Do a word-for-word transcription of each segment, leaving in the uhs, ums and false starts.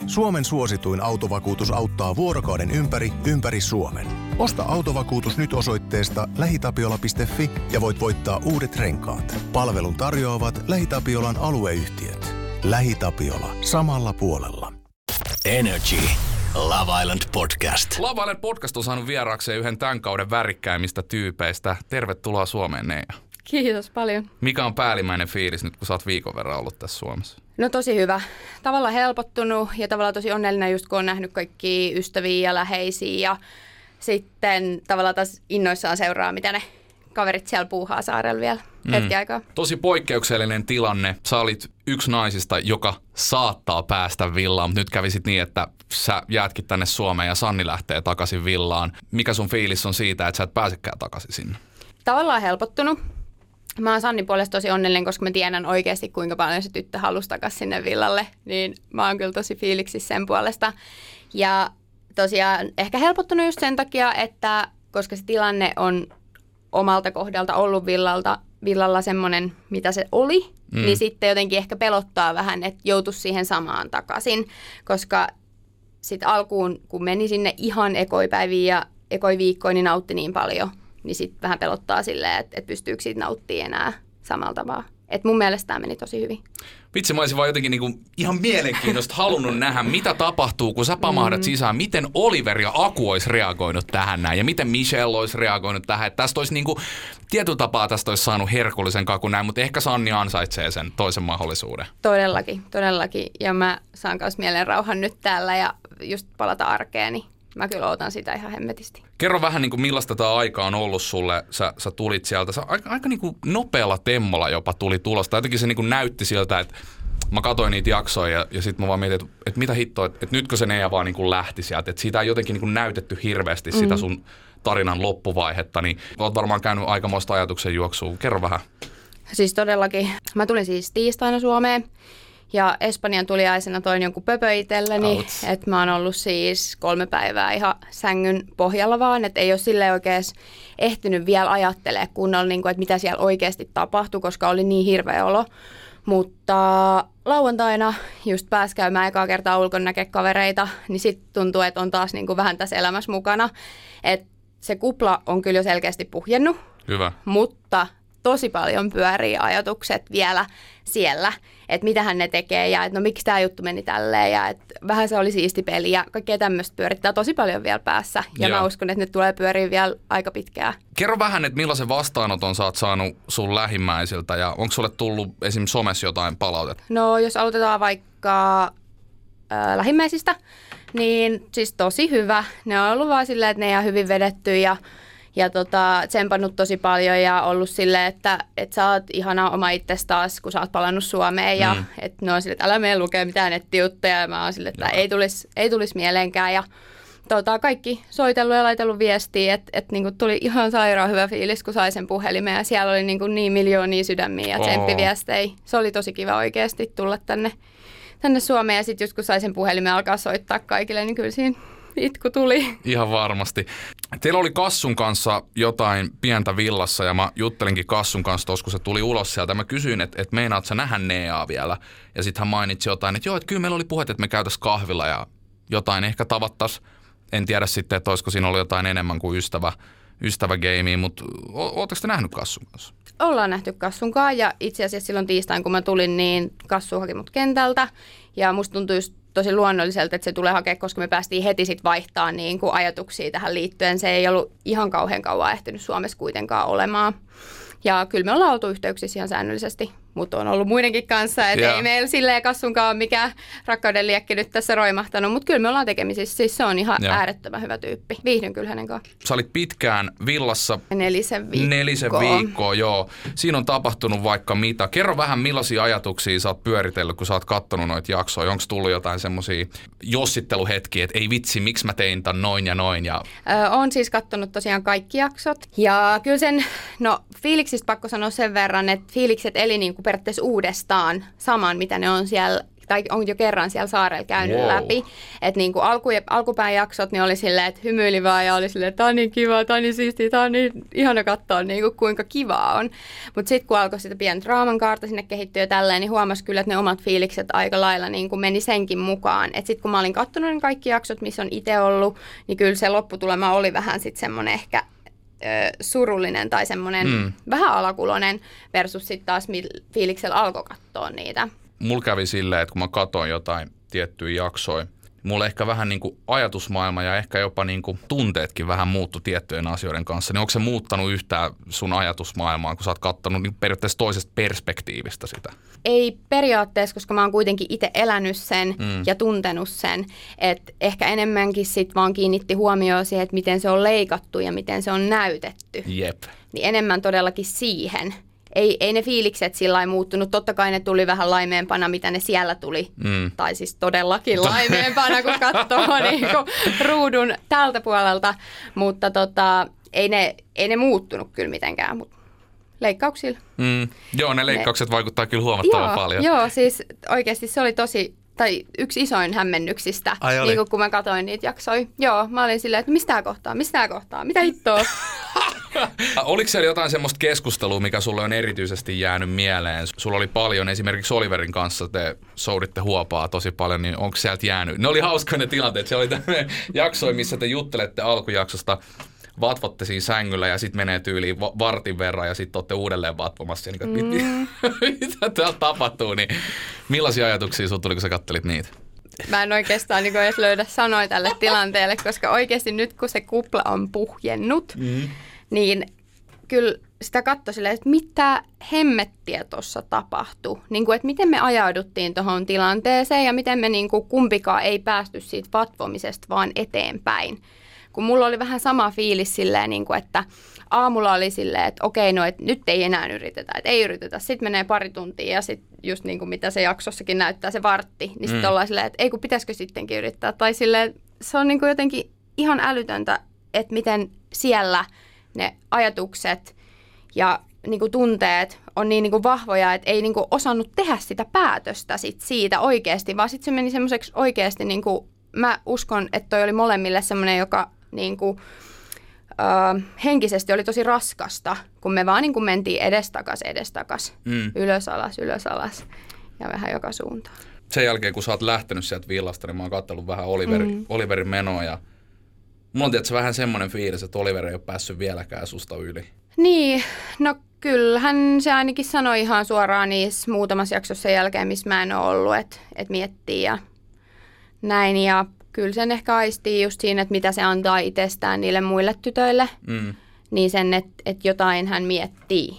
Suomen suosituin autovakuutus auttaa vuorokauden ympäri, ympäri Suomen. Osta autovakuutus nyt osoitteesta lähitapiola piste fi ja voit voittaa uudet renkaat. Palvelun tarjoavat LähiTapiolan alueyhtiöt. LähiTapiola. Samalla puolella. Energy. Love Island Podcast. Love Island Podcast on saanut vieraakseen yhden tämän kauden värikkäimmistä tyypeistä. Tervetuloa Suomeen, Neija. Kiitos paljon. Mikä on päällimmäinen fiilis nyt, kun sä oot viikon verran ollut tässä Suomessa? No tosi hyvä. Tavallaan helpottunut ja tavallaan tosi onnellinen just kun on nähnyt kaikkia ystäviä ja läheisiä. Ja sitten tavallaan taas innoissaan seuraa, mitä ne kaverit siellä puuhaa saarella vielä mm. hetki aikaa. Tosi poikkeuksellinen tilanne. Sä olit yksi naisista, joka saattaa päästä villaan, mutta nyt kävisit niin, että sä jäätkin tänne Suomeen ja Sanni lähtee takaisin villaan. Mikä sun fiilis on siitä, että sä et pääsekään takaisin sinne? Tavallaan helpottunut. Mä oon Sannin puolesta tosi onnellinen, koska mä tiedän oikeasti, kuinka paljon se tyttö halusi takaisin sinne villalle. Niin mä oon kyllä tosi fiiliksissä sen puolesta. Ja tosiaan ehkä helpottunut just sen takia, että koska se tilanne on omalta kohdalta ollut villalta, villalla semmoinen, mitä se oli, mm. niin sitten jotenkin ehkä pelottaa vähän, että joutuisi siihen samaan takaisin. Koska sitten alkuun, kun meni sinne ihan ekoipäiviin ja ekoiviikkoin, niin nautti niin paljon. Niin sitten vähän pelottaa silleen, että, että pystyykö siitä nauttimaan enää samalla tavalla. Että mun mielestä tämä meni tosi hyvin. Vitsi, mä olisin vaan jotenkin niinku ihan mielenkiintoista halunnut nähdä, mitä tapahtuu, kun sä pamahdat mm. sisään. Miten Oliver ja Aku olisi reagoinut tähän näin ja miten Michelle olisi reagoinut tähän. Että tästä olisi niinku, tietyllä tapaa tästä olisi saanut herkullisen kakun näin, mutta ehkä Sanni ansaitsee sen toisen mahdollisuuden. Todellakin, todellakin. Ja mä saan myös mielen rauhan nyt täällä ja just palata arkeeni. Mä kyllä ootan sitä ihan hemmetisti. Kerro vähän, niin kuin millaista tämä aika on ollut sulle. Sä, sä tulit sieltä. Sä aika, aika niin kuin nopealla temmolla jopa tuli tulosta. Jotenkin se niin kuin näytti siltä, että mä katsoin niitä jaksoja ja, ja sitten mä vaan mietin, että, että mitä hittoa, että, että nytkö se Neija vaan niin kuin lähti sieltä. Että siitä ei jotenkin niin kuin näytetty hirveästi sitä sun tarinan loppuvaihetta. Niin oot varmaan käynyt aikamoista ajatuksen juoksua. Kerro vähän. Siis todellakin. Mä tulin siis tiistaina Suomeen. Ja Espanjan tuliaisena toin jonkun pöpö itselleni, että mä oon ollut siis kolme päivää ihan sängyn pohjalla vaan, että ei ole silleen oikein ehtinyt vielä ajattelemaan kunnolla, niin kuin, että mitä siellä oikeasti tapahtui, koska oli niin hirveä olo. Mutta lauantaina just pääsi käymään ekaa kertaa ulkona näkee kavereita, niin sitten tuntuu, että on taas niin kuin vähän tässä elämässä mukana. Että se kupla on kyllä jo selkeästi puhjennut, Hyvä. mutta tosi paljon pyörii ajatukset vielä siellä, että mitähän ne tekee ja että no miksi tämä juttu meni tälleen ja että vähän se oli siisti peli ja kaikkea tämmöistä pyörittää tosi paljon vielä päässä ja Joo. mä uskon, että ne tulee pyöriä vielä aika pitkään. Kerro vähän, että millaisen vastaanoton sä oot saanut sun lähimmäisiltä ja onko sulle tullut esimerkiksi somessa jotain palautetta? No jos aloitetaan vaikka äh, lähimmäisistä, niin siis tosi hyvä. Ne on ollut vaan silleen, että ne on hyvin vedetty ja Ja tota, tsempannut tosi paljon ja ollut silleen, että, että sä oot ihana oma itsesi taas, kun sä oot palannut Suomeen. Ja mm. että ne on silleen, että älä mene lukea mitään nettijuttuja. Ja mä oon silleen, että ei tulisi, ei tulisi mieleenkään. Ja tota, kaikki soitellut ja laitellut viestiä, että, että niin kuin tuli ihan sairaan hyvä fiilis, kun sai sen puhelimen. Ja siellä oli niin, kuin niin miljoonia sydämiä ja tsemppiviestejä. Se oli tosi kiva oikeasti tulla tänne, tänne Suomeen. Ja sitten just kun sai sen puhelimen alkaa soittaa kaikille, niin kyllä siinä itku tuli. Ihan varmasti. Teillä oli Kassun kanssa jotain pientä villassa ja mä juttelinkin Kassun kanssa tuossa, kun se tuli ulos sieltä. Mä kysyin, että, että meinaat sä nähdä Neijaa vielä? Ja sitten hän mainitsi jotain, että joo, että kyllä meillä oli puhetta, että me käytäisiin kahvilla ja jotain ehkä tavattaisiin. En tiedä sitten, että olisiko siinä ollut jotain enemmän kuin ystävä, ystävägeimiä, mutta ootteko te nähnyt Kassun kanssa? Ollaan nähty Kassun kanssa ja itse asiassa silloin tiistain, kun mä tulin, niin Kassu haki mut kentältä ja musta tuntui just tosi luonnolliselta, että se tulee hakea, koska me päästiin heti sit vaihtaa niin kuin ajatuksia tähän liittyen. Se ei ollut ihan kauhean kauan ehtinyt Suomessa kuitenkaan olemaan. Ja kyllä me ollaan oltu yhteyksissä ihan säännöllisesti, mutta on ollut muidenkin kanssa. Että ei meillä silleen Kassunkaan mikään rakkauden liekki nyt tässä roimahtanut, mutta kyllä me ollaan tekemisissä. Siis se on ihan Joo. äärettömän hyvä tyyppi. Viihdyn kyllä hänen kanssaan. Sä olit pitkään villassa. Nelisen viikkoa. Nelisen viikkoa, joo. Siinä on tapahtunut vaikka mitä. Kerro vähän, millaisia ajatuksia sä oot pyöritellyt, kun sä oot kattonut noita jaksoja. Onko tullut jotain semmoisia jossitteluhetkiä, että ei vitsi, miksi mä tein tän noin ja noin? Ja... Öö, on siis kattonut tosiaan kaikki jaksot. Ja kyllä sen, no fiiliksistä pakko sanoa sen verran, että fiilikset eli niin kuin periaatteessa uudestaan saman, mitä ne on siellä tai on jo kerran siellä saarella käynyt wow. läpi. Että niin kuin alku, alkupään jaksot niin oli silleen, että hymyili vaan ja oli silleen, että tämä on niin kiva, tämä on niin siistiä, tämä on niin ihana katsoa, niin kuin, kuinka kivaa on. Mutta sitten kun alkoi sitä pientä draaman kaarta sinne kehittyä ja tälleen, niin huomasi kyllä, että ne omat fiilikset aika lailla niin kuin meni senkin mukaan. Että sitten kun mä olin katsonut ne kaikki jaksot, missä on itse ollut, niin kyllä se lopputulema oli vähän sitten semmoinen ehkä ö, surullinen tai semmoinen mm. vähän alakuloinen versus sitten taas fiiliksellä alkoi katsoa niitä. Mulla kävi silleen, että kun mä katsoin jotain tiettyjä jaksoja, mulla ehkä vähän niin kuin ajatusmaailma ja ehkä jopa niin kuin tunteetkin vähän muuttu tiettyjen asioiden kanssa. Niin onko se muuttanut yhtään sun ajatusmaailmaa, kun sä oot katsonut niin periaatteessa toisesta perspektiivistä sitä? Ei periaatteessa, koska mä oon kuitenkin itse elänyt sen mm. ja tuntenut sen. Että ehkä enemmänkin sit vaan kiinnitti huomioon siihen, että miten se on leikattu ja miten se on näytetty. Jep. Niin enemmän todellakin siihen. Ei, ei ne fiilikset sillä lailla muuttunut. Totta kai ne tuli vähän laimeempana, mitä ne siellä tuli. Mm. Tai siis todellakin laimeempana, kun katsoo niin ruudun tältä puolelta. Mutta tota, ei, ne, ei ne muuttunut kyllä mitenkään. Mut leikkauksilla. Mm. Joo, ne leikkaukset ne vaikuttaa kyllä huomattavan joo, paljon. Joo, siis oikeasti se oli tosi, tai yksi isoin hämmennyksistä, niin kun mä katsoin niitä jaksoja. Joo, mä olin silleen, että mistä kohtaa, mistä kohtaa, mitä hittoa? Oliko siellä jotain semmoista keskustelua, mikä sulle on erityisesti jäänyt mieleen? Sulla oli paljon, esimerkiksi Oliverin kanssa te souditte huopaa tosi paljon, niin onko sieltä jäänyt? Ne oli hauskoja ne tilanteet. Se oli tämmöinen jakso, missä te juttelette alkujaksosta, vatvotte siinä sängyllä ja sitten menee tyyliin vartin verran ja sitten olette uudelleen vatvomassa. Ja niin, mm. mitä täällä tapahtuu, niin millaisia ajatuksia sinulla tuli, kun sä kattelit niitä? Mä en oikeastaan niin edes löydä sanoja tälle tilanteelle, koska oikeasti nyt kun se kupla on puhjennut, mm. niin kyllä sitä katsoi silleen, että mitä hemmettiä tuossa tapahtui. Niin kuin, että miten me ajauduttiin tuohon tilanteeseen ja miten me niin kuin kumpikaan ei päästy siitä vatvomisesta vaan eteenpäin. Kun mulla oli vähän sama fiilis silleen, niin kuin, että aamulla oli silleen, että okei, no, että nyt ei enää yritetä, että ei yritetä. Sitten menee pari tuntia ja sitten just niin kuin mitä se jaksossakin näyttää, se vartti, niin sitten mm. ollaan silleen, että ei kun pitäisikö sittenkin yrittää. Tai silleen, se on niin kuin jotenkin ihan älytöntä, että miten siellä ne ajatukset ja niin kuin tunteet on niin, niin kuin vahvoja, että ei niin kuin osannut tehdä sitä päätöstä sit siitä oikeasti, vaan sitten se meni semmoiseksi oikeasti, niin kuin, mä uskon, että toi oli molemmille semmoinen, joka niin kuin, Uh, henkisesti oli tosi raskasta, kun me vaan niin kuin mentiin edestakas, edestakas, mm. ylös, alas, ylös, alas ja vähän joka suuntaan. Sen jälkeen, kun sä oot lähtenyt sieltä villasta, niin mä oon katsellut vähän Oliverin, mm. Oliverin menoa ja mulla on tietysti vähän semmoinen fiilis, että Oliver ei ole päässyt vieläkään susta yli. Niin, no kyllähän se ainakin sanoi ihan suoraan niissä muutamassa jaksossa sen jälkeen, missä mä en ole ollut, että et miettii ja näin ja kyllä sen ehkä aistii just siinä, että mitä se antaa itsestään niille muille tytöille, mm. niin sen, että, että jotain hän miettii.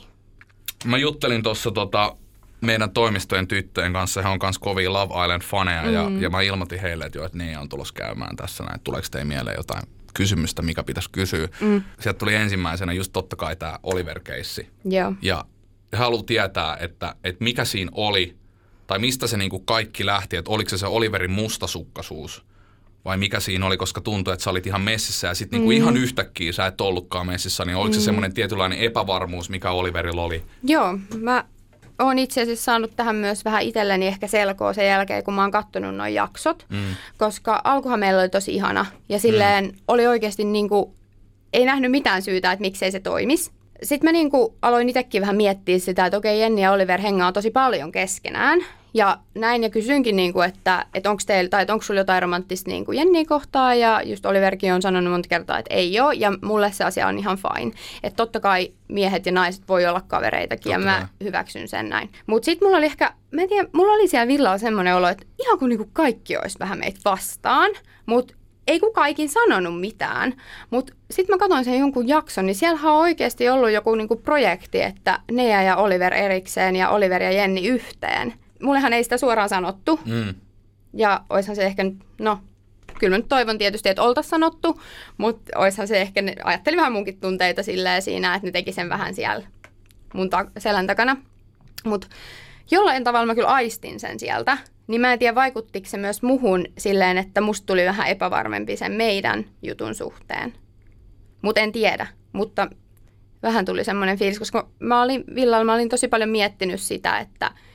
Mä juttelin tuossa tota, meidän toimistojen tyttöjen kanssa, he on myös kovia Love Island-faneja, mm. ja, ja mä ilmoitin heille, että, jo, että ne on tulossa käymään tässä näin, tuleeko teidän mieleen jotain kysymystä, mikä pitäisi kysyä. Mm. Sieltä tuli ensimmäisenä just totta kai tämä Oliver-keissi. Joo. Ja he haluaa tietää, että, että mikä siinä oli, tai mistä se niinku kaikki lähti, että oliko se se Oliverin mustasukkaisuus, vai mikä siinä oli, koska tuntui, että sä olit ihan messissä ja sitten niinku mm. ihan yhtäkkiä sä et ollutkaan messissä, niin oliko mm. se semmoinen tietynlainen epävarmuus, mikä Oliverilla oli? Joo, mä oon itse asiassa saanut tähän myös vähän itselleni ehkä selkoa sen jälkeen, kun mä oon kattonut nuo jaksot, mm. koska alkuhan meillä oli tosi ihana ja silleen mm. oli oikeasti niinku, ei nähnyt mitään syytä, että miksei se toimisi. Sitten mä niinku aloin itsekin vähän miettiä sitä, että okei, Jenni ja Oliver hengaa tosi paljon keskenään. Ja näin ja kysynkin, niinku, että, että onko teillä tai onko sulla jotain romanttista niinku Jenniä kohtaa. Ja just Oliverkin on sanonut monta kertaa, että ei ole. Ja mulle se asia on ihan fine. Että totta kai miehet ja naiset voi olla kavereitakin totta ja mä kai hyväksyn sen näin. Mutta sitten mulla oli ehkä, mä en tiedä, mulla oli siellä villalla semmoinen olo, että ihan kuin niinku kaikki olisi vähän meitä vastaan. Mutta ei kukaan ikin sanonut mitään, mutta sitten mä katsoin sen jonkun jakson, niin siellä on oikeasti ollut joku niinku projekti, että Nea ja Oliver erikseen ja Oliver ja Jenni yhteen. Mullehan ei sitä suoraan sanottu, mm. ja oishan se ehkä, no kyllä mä nyt toivon tietysti, että oltaisiin sanottu, mutta oishan se ehkä, ajattelin vähän munkin tunteita silleen siinä, että ne teki sen vähän siellä mun ta- selän takana. Mutta jollain tavalla mä kyllä aistin sen sieltä. Niin mä en tiedä, vaikuttiko se myös muhun silleen, että musta tuli vähän epävarmempi sen meidän jutun suhteen. Mutta en tiedä. Mutta vähän tuli semmoinen fiilis, koska mä olin villalla, mä olin tosi paljon miettinyt sitä, että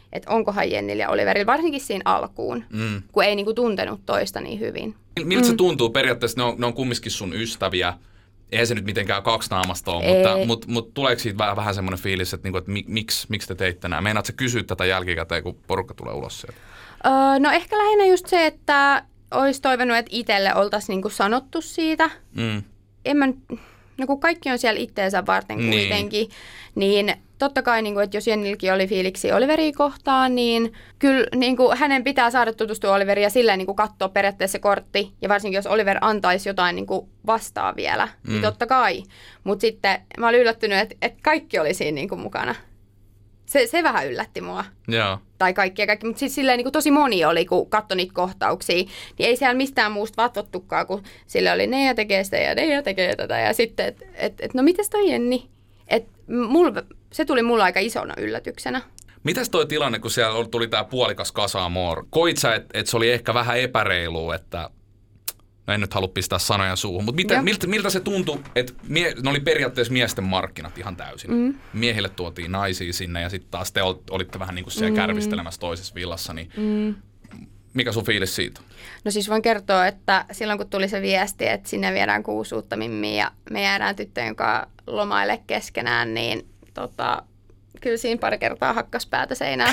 että onkohan Jennillä ja Oliverilla, varsinkin siinä alkuun, mm. kun ei niinku tuntenut toista niin hyvin. Miltä mm. se tuntuu periaatteessa, ne on, ne on kumminkin sun ystäviä, eihän se nyt mitenkään kaksinaamasta ole, mutta, mutta, mutta tuleeko siitä vähän, vähän semmoinen fiilis, että, niinku, että miksi, miksi te teitte nämä? Meinaatko sä kysyä tätä jälkikäteen, kun porukka tulee ulos sieltä? Öö, no ehkä lähinnä just se, että olisi toivonut, että itselle oltaisiin niinku sanottu siitä. Mm. En mä, no kun kaikki on siellä itteensä varten niin. kuitenkin, niin totta kai, niin kuin, että jos Jennilläkin oli fiiliksi Oliveria kohtaan, niin kyllä niin kuin, hänen pitää saada tutustua Oliveriin ja silleen niin kuin, katsoa periaatteessa se kortti. Ja varsinkin, jos Oliver antaisi jotain niin kuin, vastaa vielä, mm. niin totta kai. Mutta sitten mä olin yllättynyt, että, että kaikki oli siinä niin kuin, mukana. Se, se vähän yllätti mua. Joo. Tai kaikki ja kaikki. Mutta siis silleen niin kuin, tosi moni oli, kun katsoi niitä kohtauksia. Niin ei siellä mistään muusta vatvottukaan, kun sille oli ne ja tekee sitä ja ne ja tekee tätä. Ja sitten, että et, et, no mites toi Jenni? Et mul, se tuli mulle aika isona yllätyksenä. Mitäs toi tilanne, kun siellä tuli tää puolikas Casamore? Koit sä, että et se oli ehkä vähän epäreilua, että no en nyt halua pistää sanoja suuhun, mutta miten, miltä, miltä se tuntui, että mie, ne oli periaatteessa miesten markkinat ihan täysin. Mm. Miehille tuotiin naisia sinne ja sitten taas te olitte vähän niin kuin siellä mm. kärvistelemässä toisessa villassa, niin mm. mikä sun fiilis siitä? No siis voin kertoa, että silloin kun tuli se viesti, että sinne viedään kuusi uutta mimmiä ja me jäädään tyttöjen kanssa lomaille keskenään, niin tota, kyllä siinä pari kertaa hakkas päätä seinään.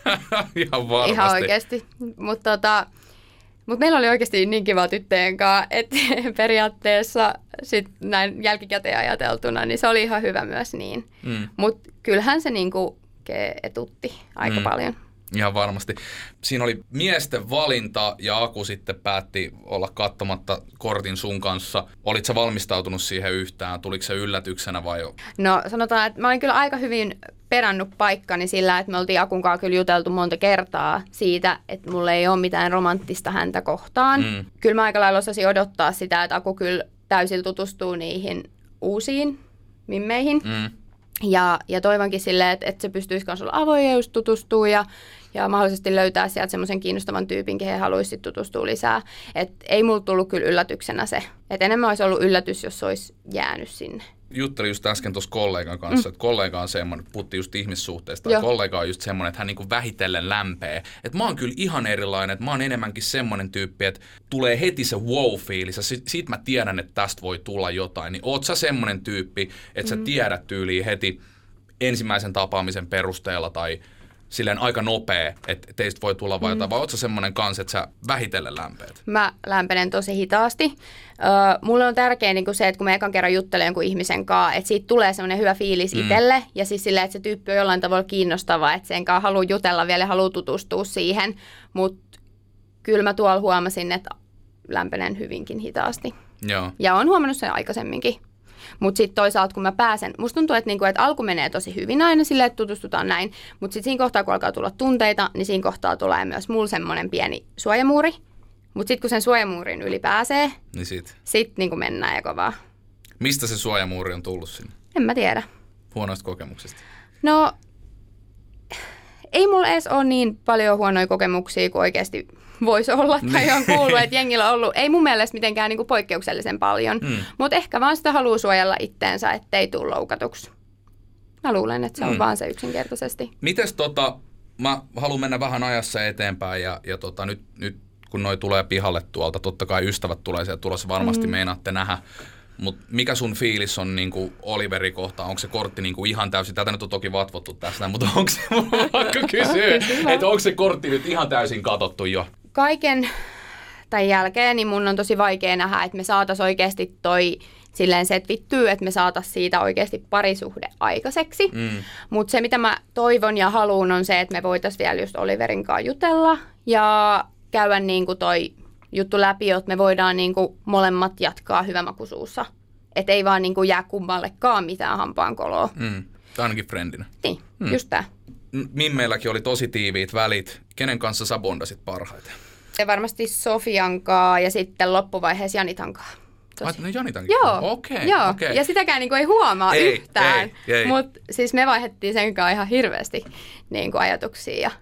Ihan varmasti. Ihan oikeasti. Mutta tota, mut meillä oli oikeasti niin kiva tyttöjen kanssa, että periaatteessa sit näin jälkikäteen ajateltuna, niin se oli ihan hyvä myös niin. Mm. Mutta kyllähän se niinku etutti aika mm. paljon. Ihan varmasti. Siinä oli miesten valinta ja Aku sitten päätti olla katsomatta kortin sun kanssa. Olit sä valmistautunut siihen yhtään? Tuliko se yllätyksenä vai jo? No sanotaan, että mä olin kyllä aika hyvin perannut paikkani sillä, että me oltiin Akun kanssa kyllä juteltu monta kertaa siitä, että mulla ei ole mitään romanttista häntä kohtaan. Mm. Kyllä mä aika lailla osasin odottaa sitä, että Aku kyllä täysin tutustuu niihin uusiin mimmeihin. Mm. Ja, ja toivonkin silleen, että, että se pystyisi myös olla avoin ja just tutustua ja, ja mahdollisesti löytää sieltä semmoisen kiinnostavan tyypin, kehen haluaisi tutustua lisää. Et ei mulla tullut kyllä yllätyksenä se. Et enemmän olisi ollut yllätys, jos se olisi jäänyt sinne. Juttelin just äsken tuossa kollegan kanssa, mm. että kollega on semmoinen, puhuttiin just ihmissuhteista, ja kollega on just semmoinen, että hän niinku vähitellen lämpee. Että mä oon kyllä ihan erilainen, että mä oon enemmänkin semmoinen tyyppi, että tulee heti se wow-fiilis, ja sit, sit mä tiedän, että tästä voi tulla jotain. Niin oot sä semmoinen tyyppi, että mm. sä tiedät tyyliin heti ensimmäisen tapaamisen perusteella tai silleen aika nopea, että teistä voi tulla vai jotain, mm. vai oot sä semmoinen kanssa, että sä vähitellen lämpeät? Mä lämpenen tosi hitaasti. Öö, mulle on tärkeää niin se, että kun mä ekan kerran juttelen jonkun ihmisen kanssa, että siitä tulee semmoinen hyvä fiilis mm. itselle, ja siis silleen, että se tyyppi on jollain tavalla kiinnostava, että sen kanssa haluaa jutella vielä ja haluaa tutustua siihen, mutta kyllä mä tuolla huomasin, että lämpenen hyvinkin hitaasti. Joo. Ja oon huomannut sen aikaisemminkin. Mutta sitten toisaalta, kun mä pääsen, musta tuntuu, että, niinku, että alku menee tosi hyvin aina silleen, että tutustutaan näin, mutta sitten siinä kohtaa, kun alkaa tulla tunteita, niin siinä kohtaa tulee myös mulla semmoinen pieni suojamuuri. Mutta sitten kun sen suojamuurin yli pääsee, niin sitten sit, niinku mennään ja kovaa. Mistä se suojamuuri on tullut sinne? En mä tiedä. Huonoista kokemuksista? No, ei mulla edes ole niin paljon huonoja kokemuksia kuin oikeasti voisi olla tai on kuullut, että jengillä on ollut. Ei mun mielestä mitenkään niinku poikkeuksellisen paljon, mm. mutta ehkä vaan sitä haluaa suojella itteensä, ettei tule loukatuksi. Mä luulen, että se on mm. vaan se yksinkertaisesti. Mites tota, mä haluan mennä vähän ajassa eteenpäin ja, ja tota, nyt, nyt kun noi tulee pihalle tuolta, totta kai ystävät tulee sieltä tulossa, varmasti mm. meinaatte nähdä. Mutta mikä sun fiilis on niinku Oliveri kohtaan? Onko se kortti niinku ihan täysin? Tätä nyt on toki vatvottu tästä, mutta onko se, vaikka kysyä, että onko se kortti nyt ihan täysin katsottu jo? Kaiken tämän jälkeen niin mun on tosi vaikea nähdä, että me saataisiin oikeasti toi silleen setvittyä, että me saataisiin siitä oikeasti parisuhde aikaiseksi. Mm. Mutta se, mitä mä toivon ja haluan, on se, että me voitaisiin vielä just Oliverin kanssa jutella ja käydä niin kuin toi juttu läpi, että me voidaan niin kuin molemmat jatkaa hyvämakuisuussa. Että ei vaan niin kuin jää kummallekaan mitään hampaankoloa. Mm. Tai ainakin friendinä. Niin, mm. just tää. Mimmeilläkin oli tosi tiiviit välit. Kenen kanssa sä bondasit parhaiten? Se varmasti Sofian kanssa ja sitten loppuvaiheessa Janitan kanssa. Ai, no Janitankin? Joo, okay, joo. Okay. Ja sitäkään niin kuin ei huomaa ei, yhtään. Ei, ei. Mutta siis me vaihdettiin sen kanssa ihan hirveästi niin kuin ajatuksia. Ja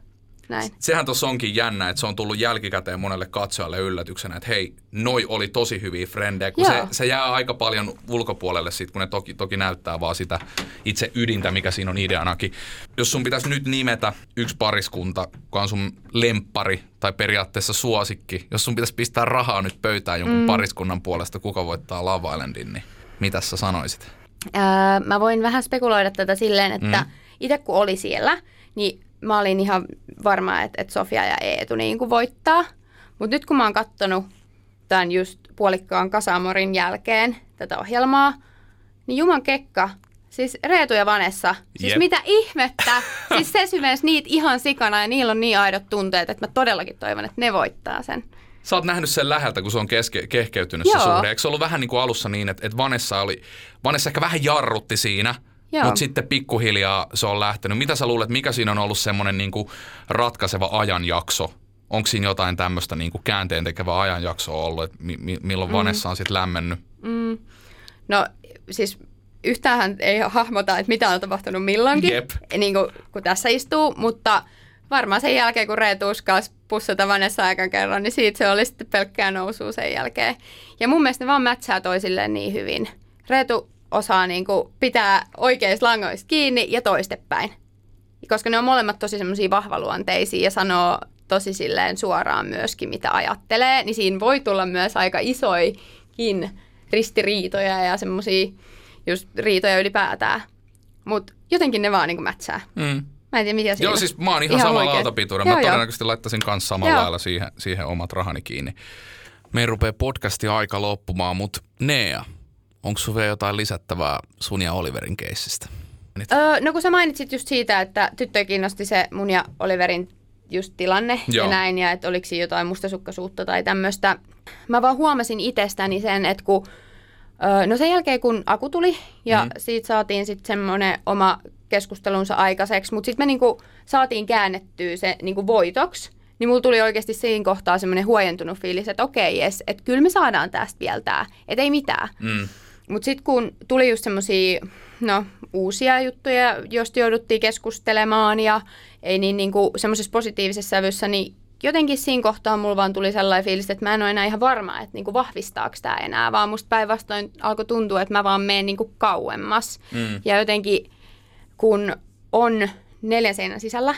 näin. Sehän tuossa onkin jännä, että se on tullut jälkikäteen monelle katsojalle yllätyksenä, että hei, noi oli tosi hyviä frendejä, kun se, se jää aika paljon ulkopuolelle sit, kun ne toki, toki näyttää vaan sitä itse ydintä, mikä siinä on ideanakin. Jos sun pitäisi nyt nimetä yksi pariskunta, joka on sun lemppari tai periaatteessa suosikki, jos sun pitäisi pistää rahaa nyt pöytään jonkun mm. pariskunnan puolesta, kuka voittaa Love Islandin, niin mitä sä sanoisit? Öö, mä voin vähän spekuloida tätä silleen, että mm. itse kun oli siellä, niin mä olin ihan varma, että, että Sofia ja Eetu niin kuin voittaa. Mutta nyt kun mä oon kattonut tämän just puolikkaan Kasamorin jälkeen tätä ohjelmaa, niin juman kekka, siis Reetu ja Vanessa, siis yep. mitä ihmettä, siis se syvensi niitä ihan sikana ja niillä on niin aidot tunteet, että mä todellakin toivon, että ne voittaa sen. Sä oot nähnyt sen läheltä, kun se on keske- kehkeytynyt Joo. se suhde. Eikö se ollut vähän niin kuin alussa niin, että, että Vanessa, oli, Vanessa ehkä vähän jarrutti siinä, mutta sitten pikkuhiljaa se on lähtenyt. Mitä sä luulet, mikä siinä on ollut semmoinen niin kuin ratkaiseva ajanjakso? Onko siinä jotain tämmöistä niin kuin käänteen tekevää ajanjaksoa ollut, että mi- mi- milloin mm. Vanessa on sitten lämmennyt? Mm. No siis yhtään ei hahmota, että mitä on tapahtunut milloinkin, Jep. niin kuin, kun tässä istuu, mutta varmaan sen jälkeen, kun Reetu uskalsi pussata Vanessa aikan kerran, niin siitä se oli sitten pelkkää nousua sen jälkeen. Ja mun mielestä ne vaan mätsää toisilleen niin hyvin. Reetu osaa niin kuin pitää oikeista langoista kiinni ja toistepäin. Koska ne on molemmat tosi semmoisia vahvaluonteisia ja sanoo tosi silleen suoraan myöskin, mitä ajattelee, niin siinä voi tulla myös aika isoikin ristiriitoja ja semmoisia just riitoja ylipäätään. Mutta jotenkin ne vaan niin kuin mätsää. Mm. Mä en tiedä, mitä siinä. Joo, siis mä oon ihan, ihan samalla lautapituudella. Mä joo, todennäköisesti jo. laittaisin kanssa samalla joo. lailla siihen, siihen omat rahani kiinni. Meidän rupeaa podcastin aika loppumaan, mutta Nea, onko sun vielä jotain lisättävää sun ja Oliverin keissistä? Öö, no kun sä mainitsit just siitä, että tyttöjä kiinnosti se mun ja Oliverin just tilanne Joo. ja näin, ja että oliko siinä jotain mustasukkaisuutta tai tämmöistä. Mä vaan huomasin itsestäni sen, että kun, öö, no sen jälkeen kun Aku tuli ja mm. siitä saatiin sitten semmoinen oma keskustelunsa aikaiseksi, mutta sitten me niinku saatiin käännettyä se niinku voitoksi, niin mulla tuli oikeasti siinä kohtaa semmoinen huojentunut fiilis, että okei, jes, että kyllä me saadaan tästä vielä tää, että ei mitään. Mm. Mutta sitten kun tuli just semmoisia no, uusia juttuja, joista jouduttiin keskustelemaan ja ei niin niinku semmoisessa positiivisessa sävyssä, niin jotenkin siinä kohtaa mulla vaan tuli sellainen fiilis, että mä en ole enää ihan varma, että niinku vahvistaako tämä enää, vaan musta päinvastoin alkoi tuntua, että mä vaan menen niinku kauemmas. Mm. Ja jotenkin kun on neljän seinän sisällä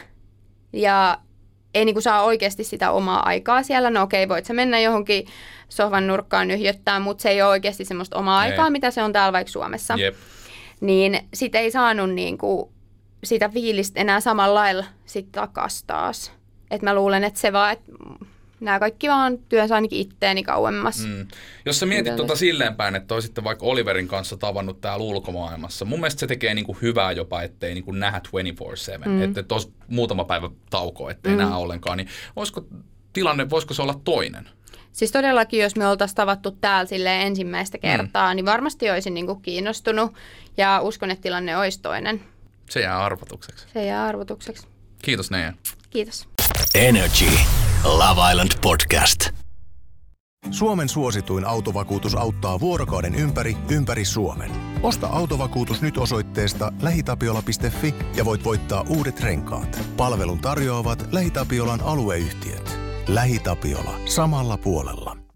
ja ei niinku saa oikeasti sitä omaa aikaa siellä, no okei, voit sä mennä johonkin sohvan nurkkaan nyhjöttää, mutta se ei ole oikeasti semmoista omaa ei. aikaa, mitä se on täällä vaikka Suomessa. Jep. Niin sit ei saanut niinku sitä fiilistä enää samalla lailla sit takas taas. Et mä luulen, että se vaan, että nämä kaikki vaan työnsä ainakin itteeni kauemmas. Mm. Jos sä mietit tuota silleen päin, että olisitte vaikka Oliverin kanssa tavannut täällä ulkomaailmassa, mun mielestä se tekee niinku hyvää jopa, ettei niinku nähdä kaksikymmentäneljä seitsemän, mm. että olisi muutama päivä taukoa, ettei mm. nähdä ollenkaan, niin olisiko tilanne, voisiko se olla toinen? Siis todellakin, jos me oltaisiin tavattu täällä silleen ensimmäistä kertaa, mm. niin varmasti olisin niinku kiinnostunut ja uskon, että tilanne olisi toinen. Se jää arvotukseksi. Se jää arvotukseksi. Kiitos Nea. Kiitos. Energy Love Island Podcast. Suomen suosituin autovakuutus auttaa vuorokauden ympäri, ympäri Suomen. Osta autovakuutus nyt osoitteesta lähitapiola piste fi ja voit voittaa uudet renkaat. Palvelun tarjoavat LähiTapiolan alueyhtiöt. LähiTapiola. Samalla puolella.